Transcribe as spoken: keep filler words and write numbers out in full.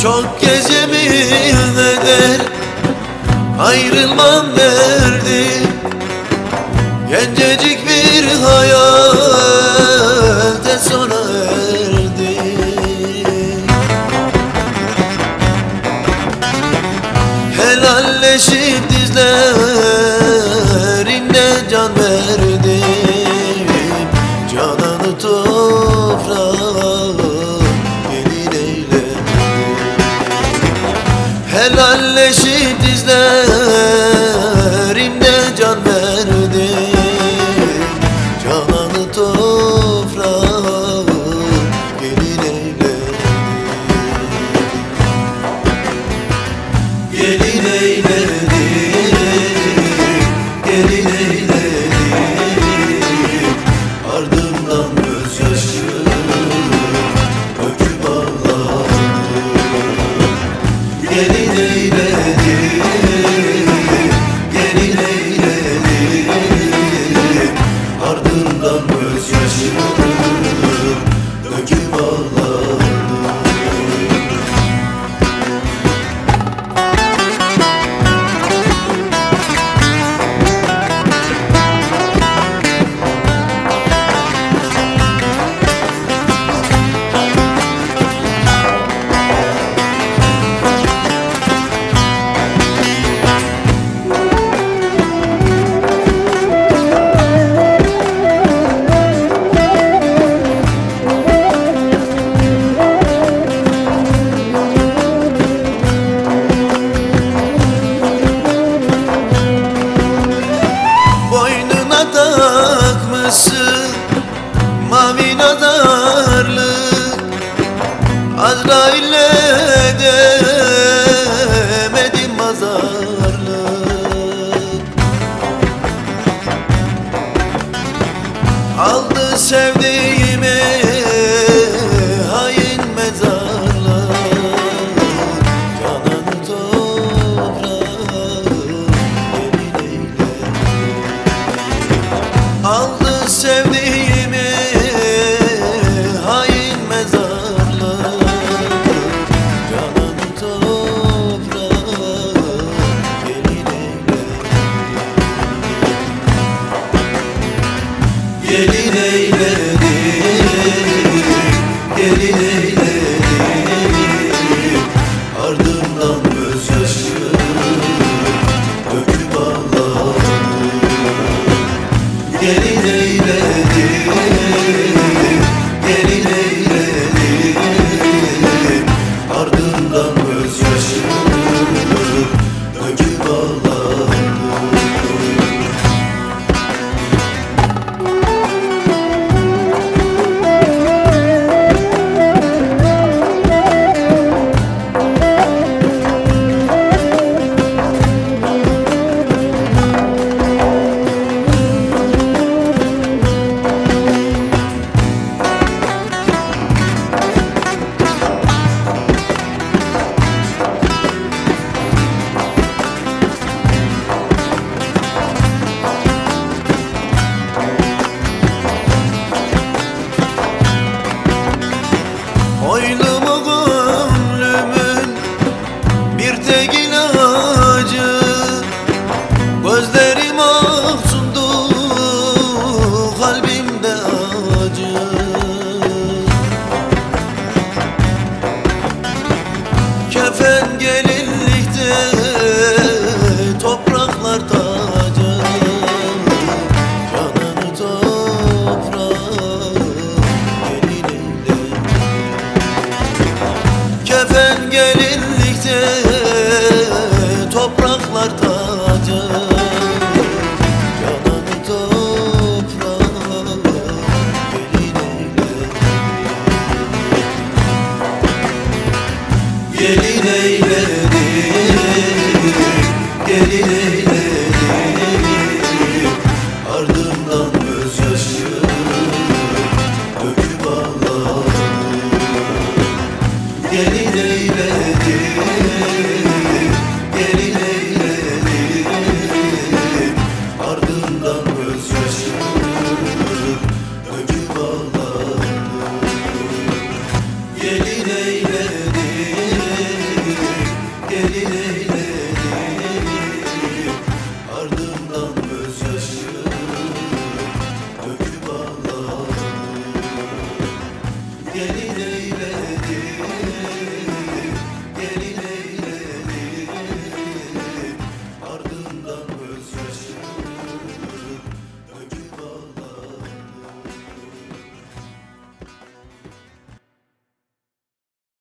Çok gecemin eder, ayrılmam derdi. Gencecik bir hayalde sona erdi. Helalleşip dizlerinde can verdim. Cananı toprağa gelin eyledim. Helalleşip dizlerimde can verdim. Cananı toprağa gelin eyledim. Gelin eyledim, gelin eyledim. Ardından gözyaşı döküp ağladım. Gelin eyledim, gelin eyledim. Ardından gözyaşı döküp ağladım. Takmışsın mavi nazarlık, Azrail'le demedim mazarlık. Aldı sevdiğimi hain mezarlık. Cananı toprağa gelin eyledim. Aldı sevdiğimi hain mezarlık. Cananı toprağa gelin eyledim. Gelin eyledim, gelin eyledim. Ardından gözyaşı döküp ağladım. Gelin eyledim, gelin eyledim. Ardından gözyaşı döküp ağladım. Oylumu gönlümün bir tek ilacı, gözlerim aksundu, kalbimde acı. Kefen gelinlikte topraklar tacı. Cananı toprağa gelin eyledim. Kefen gelinlikte topraklar tacı. Cananı toprağa gelin eyledim. Gelin eyledim, gelin eyledim. Ardından gözyaşı döküp ağladım. Gelin eyledim, gelin eyledim. Ardından gözyaşı döküp ağladım. Gelin eyledim. ile